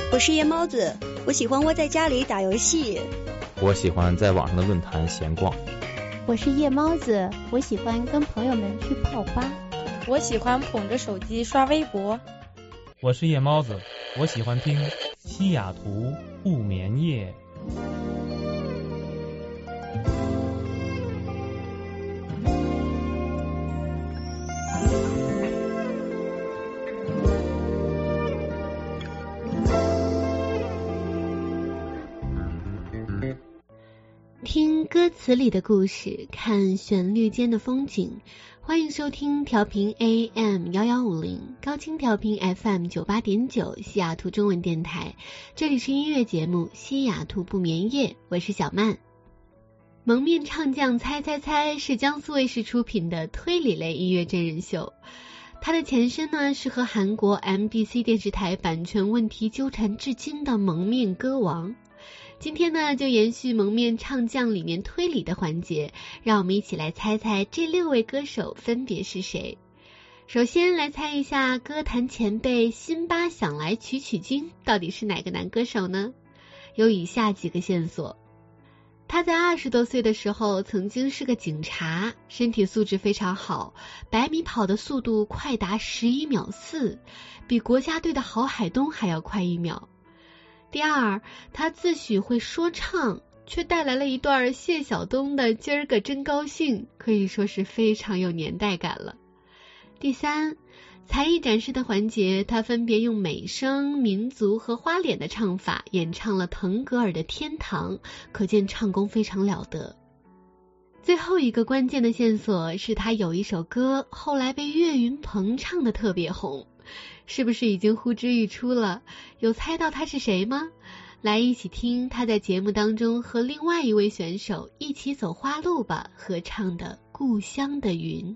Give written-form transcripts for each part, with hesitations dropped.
我是夜猫子，我喜欢窝在家里打游戏。 我喜欢在网上的论坛闲逛。 我是夜猫子，我喜欢跟朋友们去泡吧。 我喜欢捧着手机刷微博。 我是夜猫子，我喜欢听西雅图不眠夜。 听歌词里的故事，看旋律间的风景。欢迎收听调频 AM1150 高清调频 FM98.9 西雅图中文电台，这里是音乐节目西雅图不眠夜，我是小曼。蒙面唱将猜猜猜是江苏卫视出品的推理类音乐真人秀，它的前身呢是和韩国 MBC 电视台版权问题纠缠至今的蒙面歌王。今天呢，就延续蒙面唱将里面推理的环节，让我们一起来猜猜这6位歌手分别是谁。首先来猜一下歌坛前辈辛巴想来取经到底是哪个男歌手呢？有以下几个线索。他在20多岁的时候曾经是个警察，身体素质非常好，100米跑的速度快达11秒4，比国家队的郝海东还要快1秒。第二，他自诩会说唱，却带来了一段谢晓东的今儿个真高兴，可以说是非常有年代感了。第三，才艺展示的环节，他分别用美声、民族和花脸的唱法演唱了腾格尔的《天堂》，可见唱功非常了得。最后一个关键的线索是他有一首歌后来被岳云鹏唱得特别红，是不是已经呼之欲出了？有猜到他是谁吗？来一起听他在节目当中和另外一位选手一起走花路吧合唱的《故乡的云》。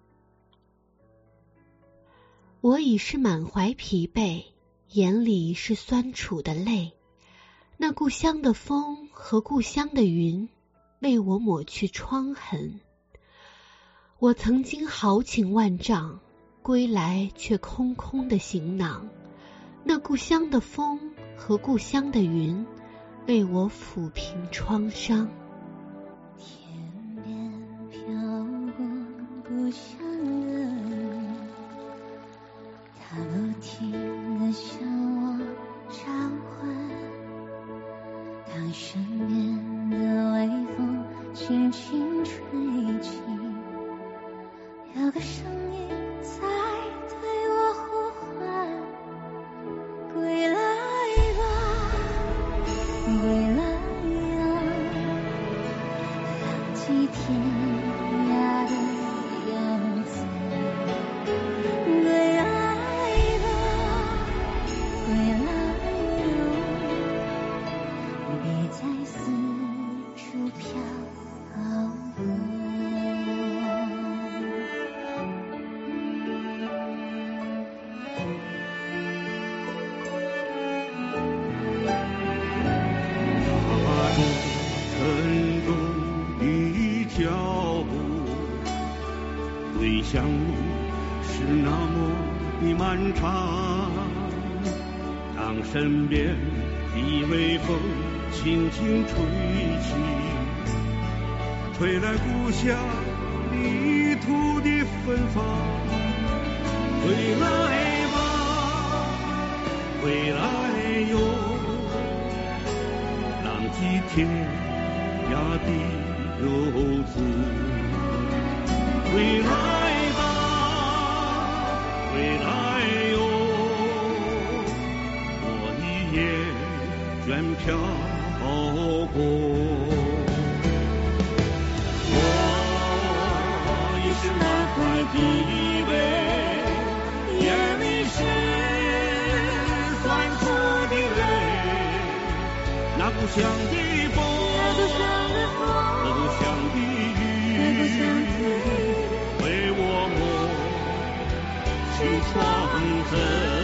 我已是满怀疲惫，眼里是酸楚的泪，那故乡的风和故乡的云为我抹去疮痕。我曾经豪情万丈，归来却空空的行囊，那故乡的风和故乡的云为我抚平创伤。 天边飘过故乡的云，它不停地向我召唤，当身边的微风轻轻吹起，有个声音在对我呼唤，归来吧，归来呀，浪迹天涯的游子，归来吧，归来哟，别再四处漂泊。 相路是那么的漫长，当身边的微风轻轻吹起，吹来故乡泥土的芬芳。归来吧，归来哟，浪迹天涯的游子，归来归来哟，我一叶卷漂泊。我已是满怀疲惫，眼里是酸楚的泪，那故乡的风，那故乡的雨，为我抹去创痕。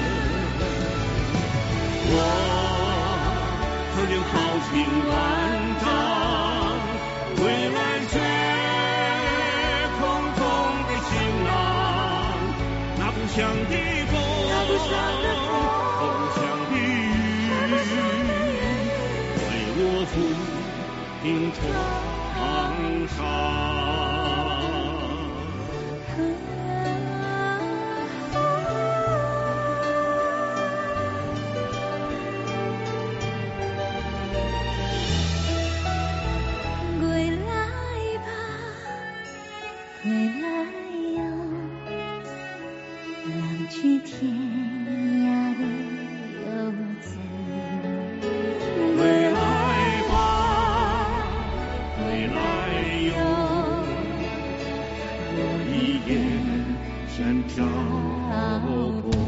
我曾经豪情万丈，归来却空空的行囊，那故乡的风，那故乡的雨， 平常上。 归来吧，归来哟，浪迹天涯的游子。 归来吧，归来哟，我一眼山漂泊。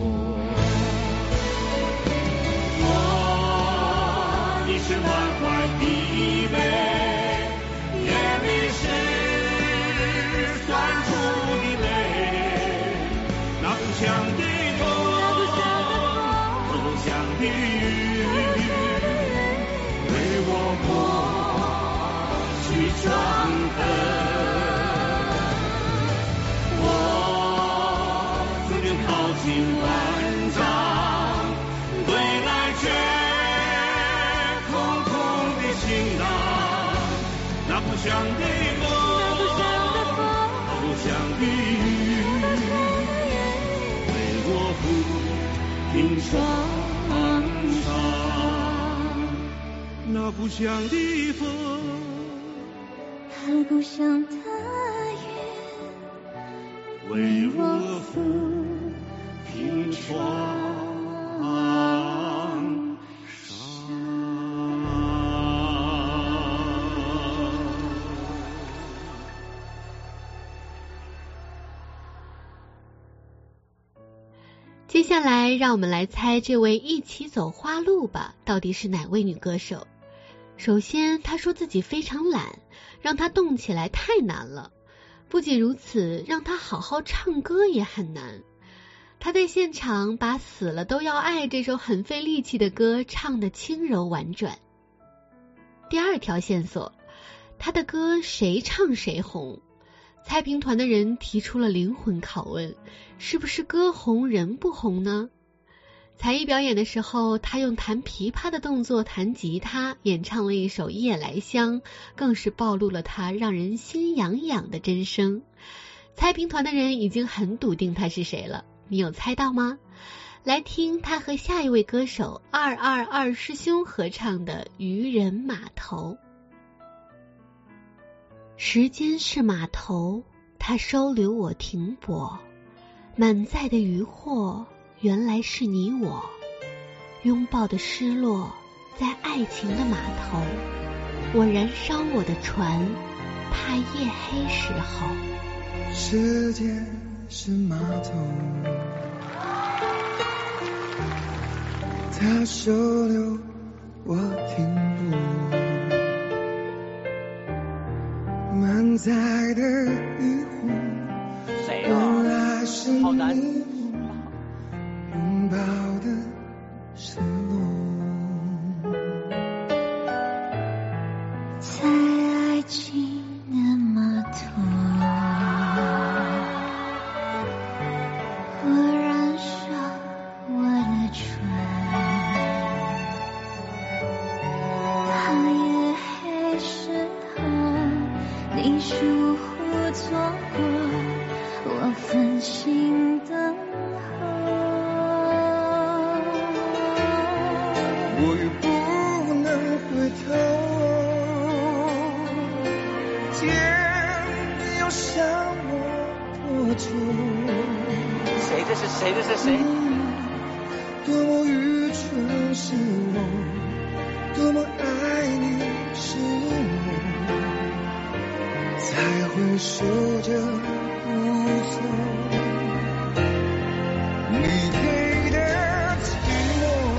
我一生满怀疲惫，夜里时酸楚的泪，那故乡的风，投降的雨，为我抹去伤痕。我自愿淘尽万丈，归来却空空的行囊。那故乡的风，投降的雨，为我抚平创伤。那故乡的风， 他故乡的为我抚平创伤。 接下来让我们来猜这位一起走花路吧到底是哪位女歌手。首先她说自己非常懒，让她动起来太难了。不仅如此，让她好好唱歌也很难。她在现场把死了都要爱这首很费力气的歌唱得轻柔婉转。第二条线索，她的歌谁唱谁红。猜评团的人提出了灵魂拷问，是不是歌红人不红呢？才艺表演的时候，他用弹琵琶的动作弹吉他，演唱了一首《夜来香》，更是暴露了他让人心痒痒的真声。猜评团的人已经很笃定他是谁了，你有猜到吗？来听他和下一位歌手222师兄合唱的《渔人码头》。时间是码头，它收留我停泊，满载的渔获原来是你我，拥抱的失落在爱情的码头，我燃烧我的船，怕夜黑时候。 时间是码头，它收留我停泊，满载的渔获原来是你我拥抱的失落， 在爱情的码头，我燃烧我的船，怕夜黑时候你疏忽错过我分心等候， 我也不能回头，天要向我多久？ 谁这是谁这是谁？ 多么愚蠢是我，多么爱你是我，才会守着不走。你给的寂寞，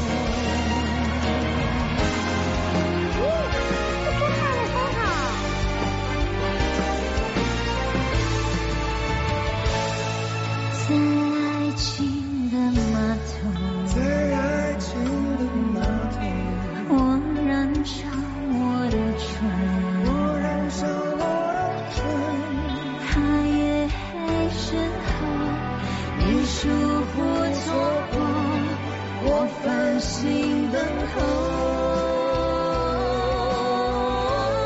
在爱情的码头， 在爱情的码头， 我燃烧我的船， 我燃烧我的船， 怕夜黑时候你疏忽错过我繁星等候，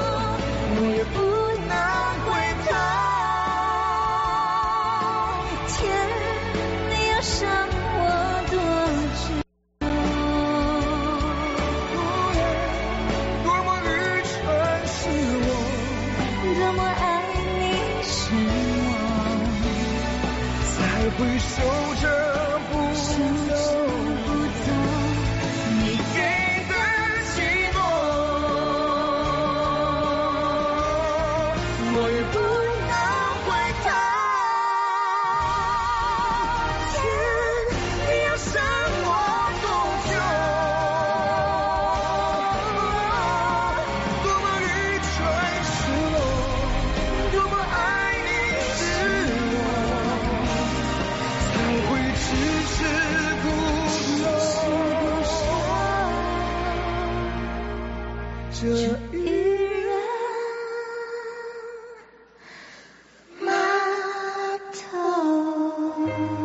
这一人码头。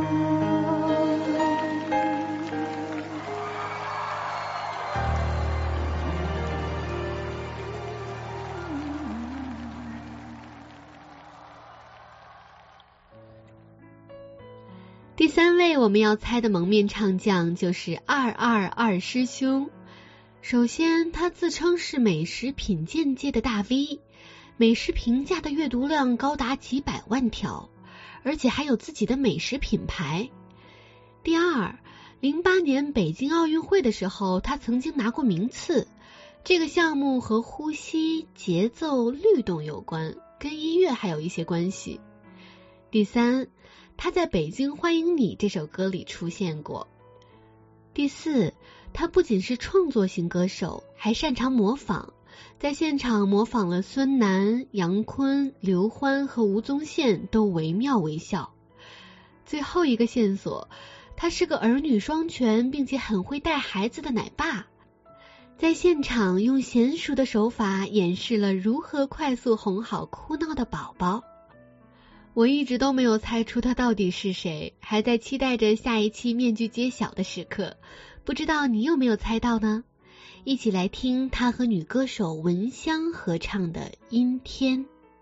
第三位我们要猜的蒙面唱将就是222师兄。首先，他自称是美食品鉴界的大 V， 美食评价的阅读量高达几百万条，而且还有自己的美食品牌。第二，08年北京奥运会的时候，他曾经拿过名次，这个项目和呼吸、节奏、律动有关，跟音乐还有一些关系。第三，他在北京欢迎你这首歌里出现过。第四，他不仅是创作型歌手，还擅长模仿，在现场模仿了孙楠、杨坤、刘欢和吴宗宪，都惟妙惟肖。最后一个线索，他是个儿女双全并且很会带孩子的奶爸，在现场用娴熟的手法演示了如何快速哄好哭闹的宝宝。我一直都没有猜出他到底是谁，还在期待着下一期面具揭晓的时刻，不知道你有没有猜到呢？一起来听他和女歌手文香合唱的《阴天》。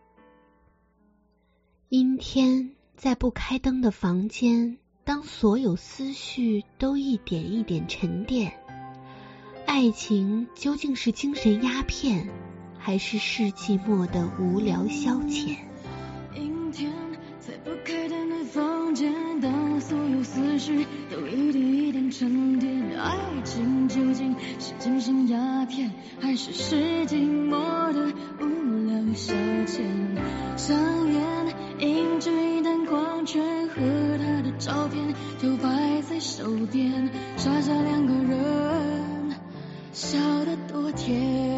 阴天，在不开灯的房间，当所有思绪都一点一点沉淀，爱情究竟是精神鸦片，还是世纪末的无聊消遣？ 阴天，在不开灯的房间，当所有思绪都一点一点沉淀，爱情究竟是精神鸦片，还是世纪末的无聊消遣？香烟映着一盏光圈，和他的照片都摆在手边，傻傻两个人笑得多甜。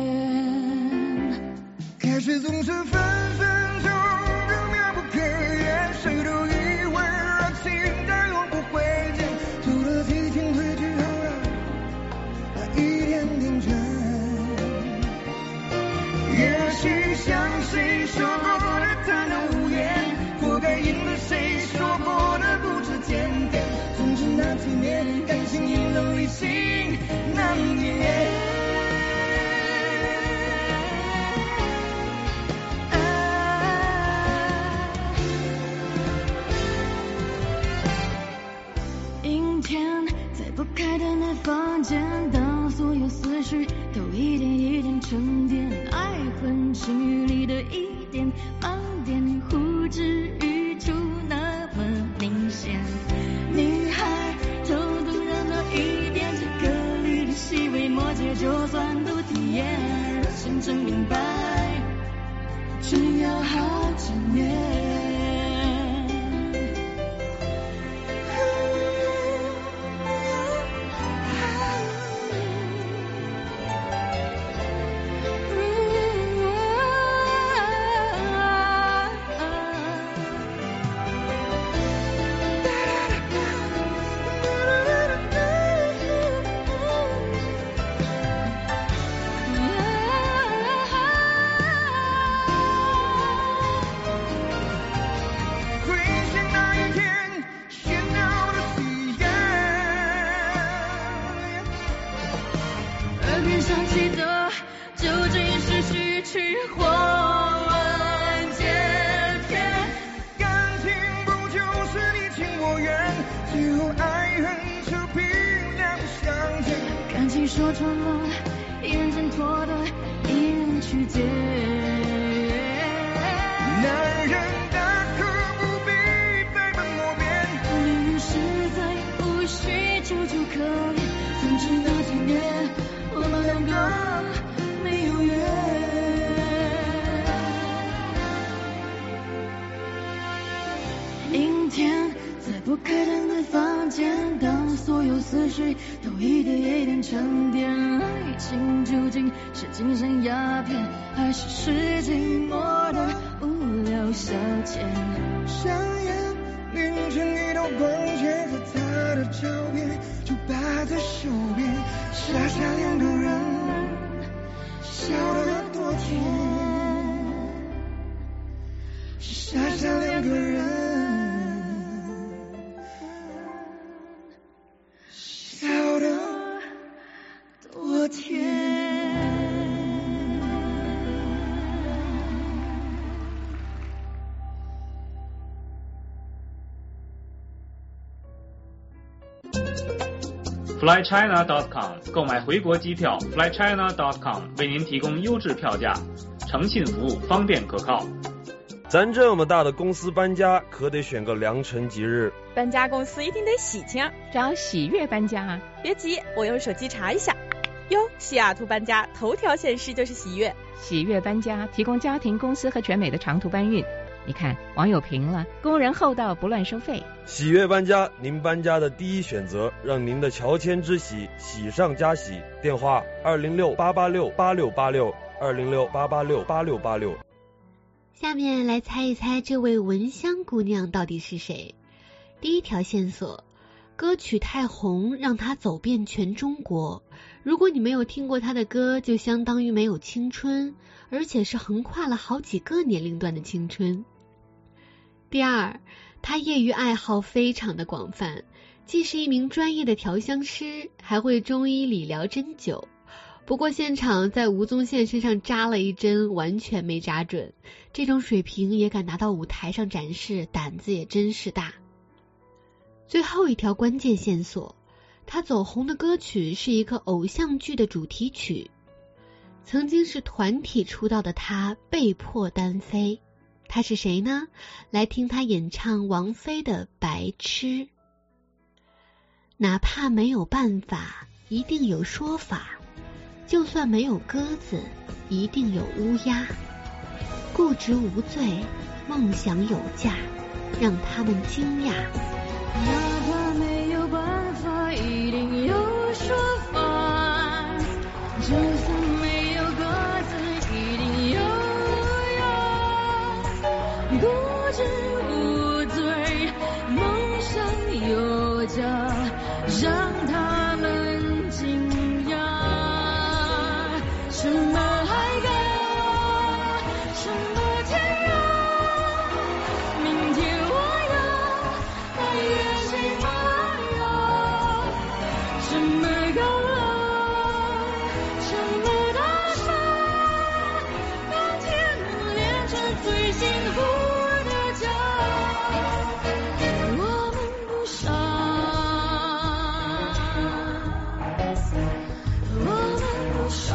开始总是分分钟就妙不可言，谁都以为热情再永不会见，走了几天回去后啊，一点点沉。也许像谁说过的贪得无厌，活该应了谁说过的不知检点。总之那几年，感情赢了理性难免。 不开灯的房间，当所有思绪都一点一点沉淀，爱恨情欲里的一点盲点，呼之欲出那么明显。女孩偷渡让那一点这个里的细微末节，就算都体验，真正明白，真要好几年。想起的究竟是虚去或完结篇， 感情不就是你情我愿，最后爱恨扯平两相见。 感情说穿了，一人挣脱的，一人去捡。 男人大可不必百般磨练， 女人实在无需楚楚可怜。总之那几年，我们两个没有缘。阴天，在不开灯的房间，当所有思绪都一点一点沉淀，爱情究竟是精神鸦片，还是世纪末的无聊消遣？ 香烟凌成一道光圈，和他的照片就摆在手边，傻傻两个人笑 flychina.com 购买回国机票 flychina.com 为您提供优质票价，诚信服务，方便可靠。 咱这么大的公司搬家，可得选个良辰吉日。 搬家公司一定得喜庆， 找喜悦搬家啊！ 别急，我用手机查一下。哟，西雅图搬家头条显示就是喜悦。 喜悦搬家提供家庭、公司和全美的长途搬运。你看，网友评了，工人厚道，不乱收费。 喜悦搬家，您搬家的第一选择，让您的乔迁之喜喜上加喜。电话206-886-8686，206-886-8686。 下面来猜一猜这位闻香姑娘到底是谁。第一条线索，歌曲太红，让她走遍全中国。如果你没有听过她的歌，就相当于没有青春，而且是横跨了好几个年龄段的青春。第二，她业余爱好非常的广泛，既是一名专业的调香师，还会中医理疗针灸。不过现场在吴宗宪身上扎了一针，完全没扎准，这种水平也敢拿到舞台上展示，胆子也真是大。最后一条关键线索，他走红的歌曲是一个偶像剧的主题曲。曾经是团体出道的他被迫单飞，他是谁呢？来听他演唱王菲的《白痴》。哪怕没有办法，一定有说法。就算没有鸽子，一定有乌鸦。固执无罪，梦想有价，让他们惊讶。 哪怕没有办法，一定有说法。就算没有鸽子，一定有乌鸦。固执无罪，梦想有价，让他们惊讶。什么海港，什么天涯，明天我要带月星来呀。什么高楼，什么大厦，当天能连成最幸福的家。我们不傻，我们不傻。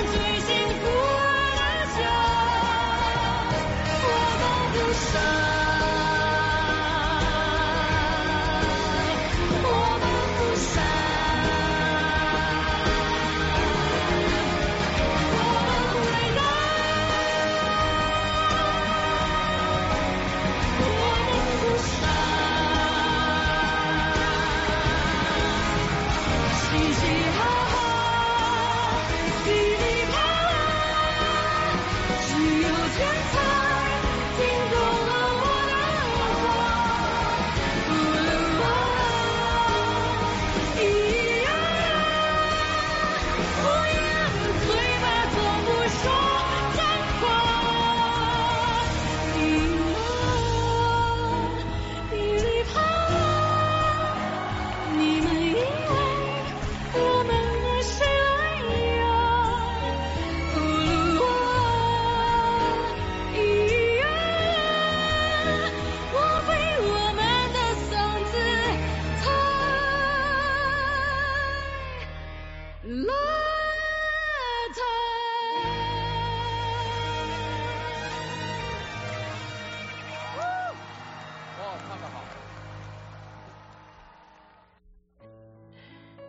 傻。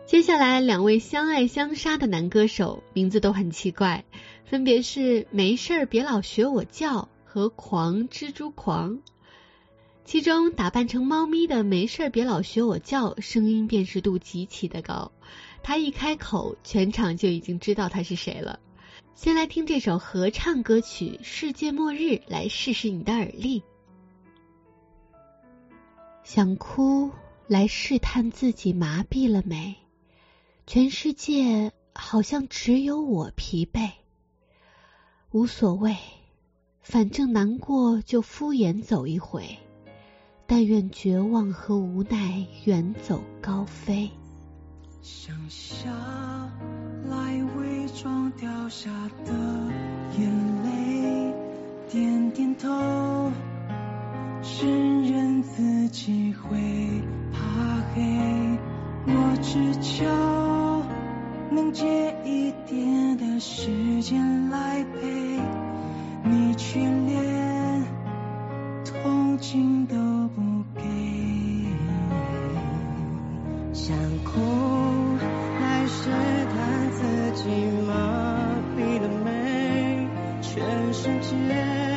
接下来2位相爱相杀的男歌手名字都很奇怪，分别是没事儿别老学我叫和狂蜘蛛狂。其中打扮成猫咪的没事儿别老学我叫声音辨识度极其的高，他一开口全场就已经知道他是谁了。先来听这首合唱歌曲《世界末日》来试试你的耳力。想哭来试探自己麻痹了没，全世界好像只有我疲惫，无所谓，反正难过就敷衍走一回，但愿绝望和无奈远走高飞。 想下来伪装掉下的眼泪，点点头，承认自己会怕黑，我只求能借一点的时间来陪你，却连同情都不给。想哭来试探自己麻痹了没，全世界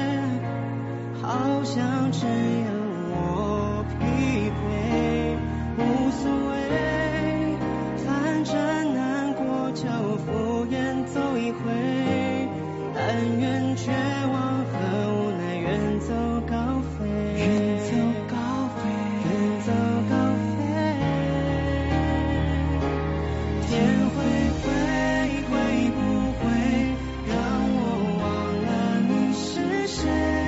好像只有我疲惫，无所谓，反正难过就敷衍走一回，但愿绝望和无奈远走高飞，远走高飞，远走高飞。天会不会让我忘了你是谁？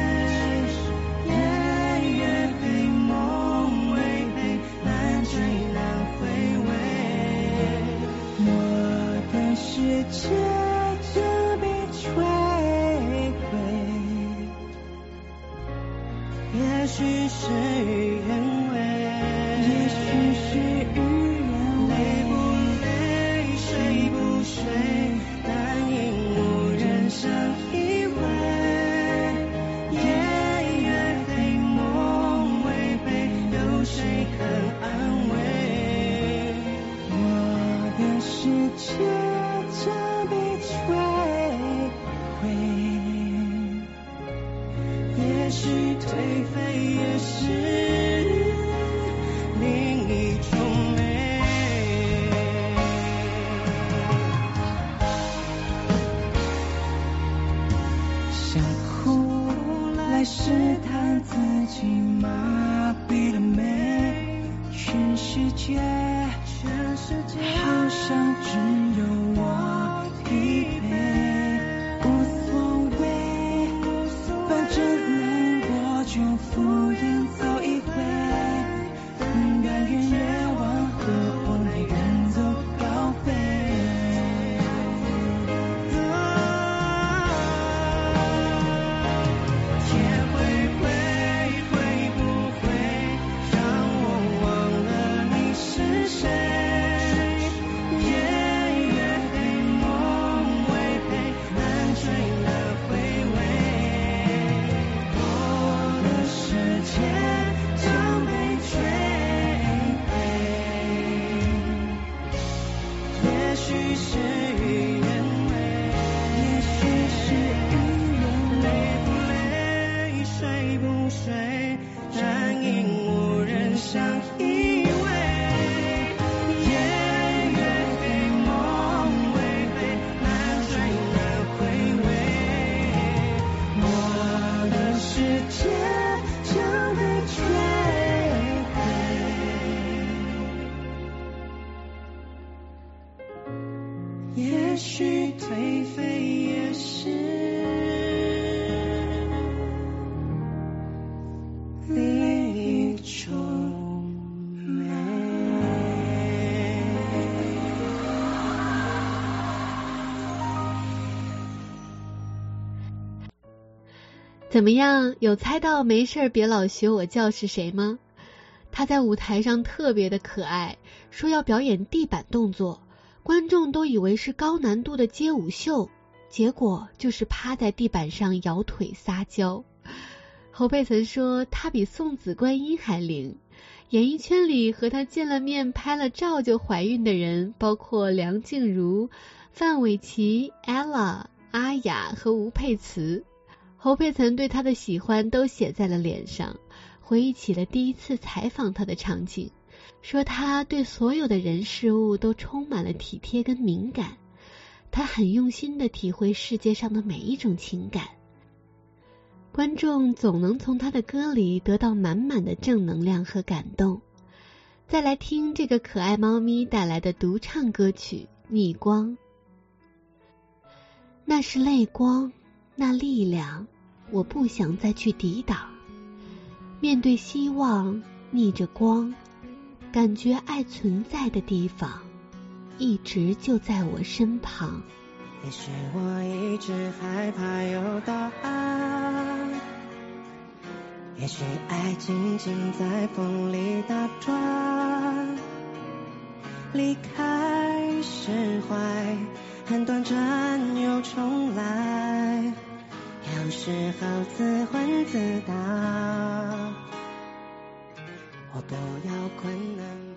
夜黑梦微黑，难追难回味，我的世界就被摧毁。也许是原味，也许是原味，累不累，睡不睡，但因无人想依偎。夜黑梦微悲，有谁肯安慰？我的世界将被摧毁。也许颓废也是另一种美。想哭来试探自己麻痹了没，全世界好像只有我疲惫，无所谓，反正难过就敷衍走一回，甘愿绝望和无奈远走高飞。天会不会让我忘了你是谁？夜黑梦微黑，难追难回味，我的世界将被摧毁。也许是原味，也许是原味，累不累，睡不睡，但因无人想依偎。夜黑梦微黑，难追难回味，我的世界将被摧毁。也许颓废也是另一种美。 怎么样，有猜到没事别老学我叫是谁吗？他在舞台上特别的可爱，说要表演地板动作，观众都以为是高难度的街舞秀，结果就是趴在地板上摇腿撒娇。侯佩岑说他比送子观音还灵， 演艺圈里和他见了面拍了照就怀孕的人包括梁静茹、范玮琪、ella、阿雅和吴佩慈。侯佩岑对他的喜欢都写在了脸上，回忆起了第一次采访他的场景，说他对所有的人事物都充满了体贴跟敏感，他很用心地体会世界上的每一种情感。观众总能从他的歌里得到满满的正能量和感动。再来听这个可爱猫咪带来的独唱歌曲《逆光》。那是泪光，那力量，我不想再去抵挡。面对希望，逆着光，感觉爱存在的地方，一直就在我身旁。 也许我一直害怕有答案，也许爱静静在风里打转，离开释怀，很短暂又重来，有时候自问自答，我不要困难。